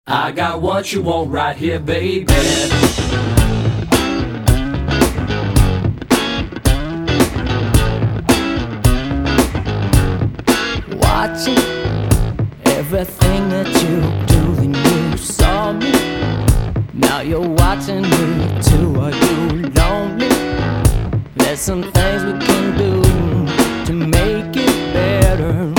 I got what you want right here, baby. Watching everything that you do, and you saw me. Now you're watching me too. Are you lonely? There's some things we can do to make it better.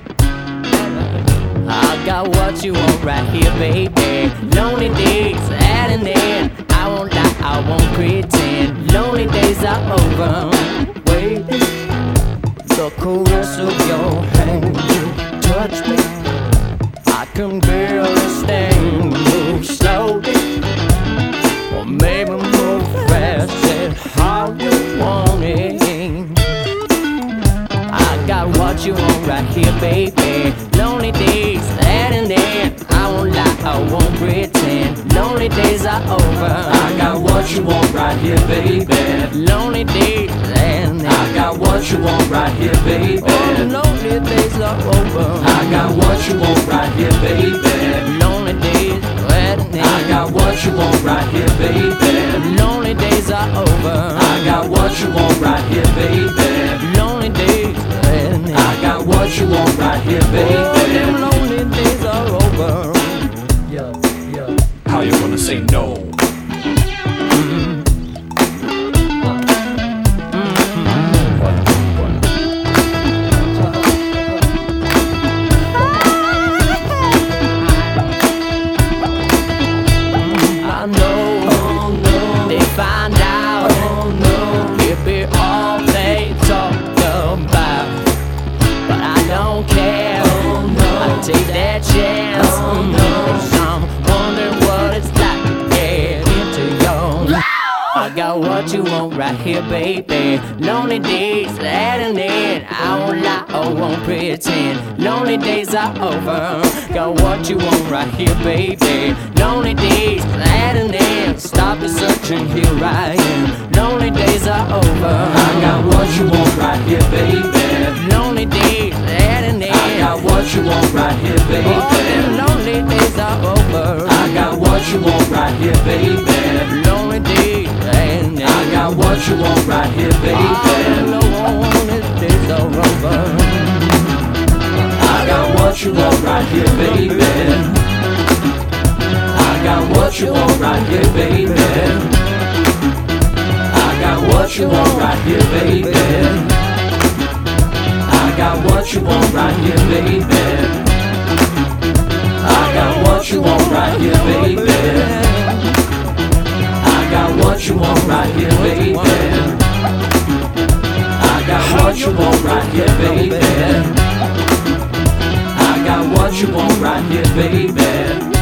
I got what you want right here, baby. Lonely days at an end. I won't lie, I won't pretend. Lonely days are over. Wait, the caress of your hand, you touch me. I can barely stand. Move slowly, or maybe move fast. That's how you want it. I got what you want right here, baby. Lonely days at an end. I won't lie, I won't pretend. Lonely days are over. I got what you want right here, baby. Lonely days at an end. I got what you want right here, baby. Oh, lonely days are over. I got what you want right here, baby. Lonely days at an end. I got what you want right here, baby. Lonely days are over. I got what you want right here, baby. Lonely days at an end. I got what you want right here, Oh, them baby. lonely days are over. How you gonna say no? I know they find out it'd be all they talk about, but I don't care. I take that chance. I'm wondering what it's like to get into your. I got what you want right here, baby. Lonely days at an end. I won't lie, I won't pretend. Lonely days are over. Got what you want right here, baby. Lonely days at an end. Stop the searching, here I am. Lonely days are over. I got what you want right here, baby. Lonely days at an end. I got what you want right here, Oh, them baby. lonely days are over. I got what you want right here, baby. Lonely days at an end. I got what you want right here, Oh, baby. lonely days are over. I got what you want right here, baby. I got what you want right here, baby. I got what you want right here, baby. I got what you want right here, baby. I got what you want right here, baby. I got what you want right here, baby. I got what you want right here, baby. I got what you want right here, baby.